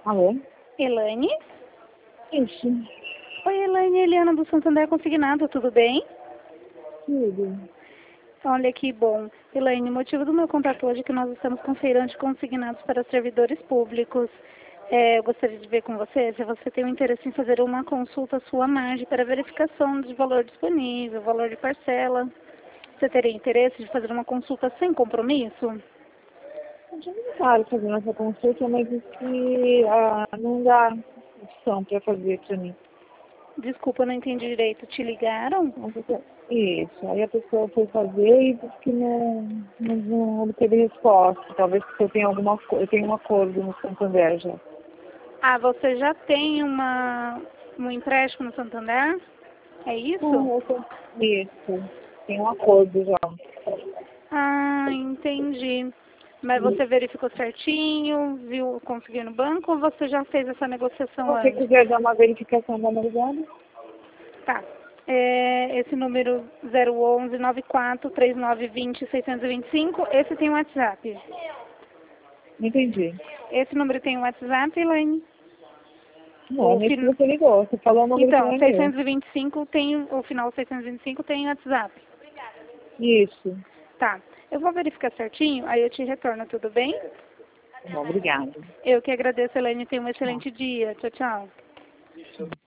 Alô? Elaine? Isso. Oi, Elaine, Eliana do Santander Consignado, tudo bem? Tudo. Olha que bom. Elaine, o motivo do meu contato hoje é que nós estamos com feirão de consignados para servidores públicos. Eu gostaria de ver com você se você tem o interesse em fazer uma consulta à sua margem para verificação de valor disponível, valor de parcela. Você teria interesse de fazer uma consulta sem compromisso? Eu já não quero fazer essa consulta, mas isso que não dá opção para fazer para mim. Desculpa, eu não entendi direito. Te ligaram? Isso. Aí a pessoa foi fazer e disse que não obteve resposta. Talvez porque eu tenho um acordo no Santander já. Ah, você já tem um empréstimo no Santander? É isso? Não, isso. Tem um acordo já. Ah, entendi. Mas você verificou certinho, viu, conseguiu no banco ou você já fez essa Se negociação você antes? quiser dar uma verificação da analisada, Tá. Esse número 011 94 3920 625, esse tem um WhatsApp. não entendi. Esse número tem um WhatsApp, Elaine? Não, nesse que você ligou. Você falou o número que não Então, é meu. 625 tem, o final 625 tem WhatsApp. Isso. Tá. Eu vou verificar certinho, aí eu te retorno, tudo bem? Bom, obrigada. Eu que agradeço, Elaine. Tenha um Tchau. excelente dia. Tchau, tchau.